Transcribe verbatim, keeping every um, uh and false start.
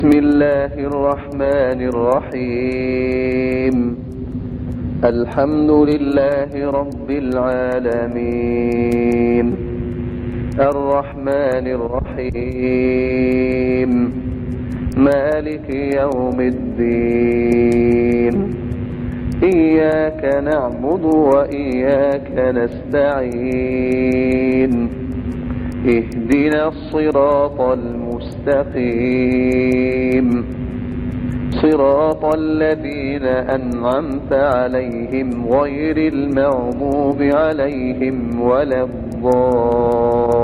بسم الله الرحمن الرحيم. الحمد لله رب العالمين، الرحمن الرحيم، مالك يوم الدين. إياك نعبد وإياك نستعين، اهدنا الصراط المستقيم، صراط الذين أنعمت عليهم غير المغضوب عليهم ولا الضالين.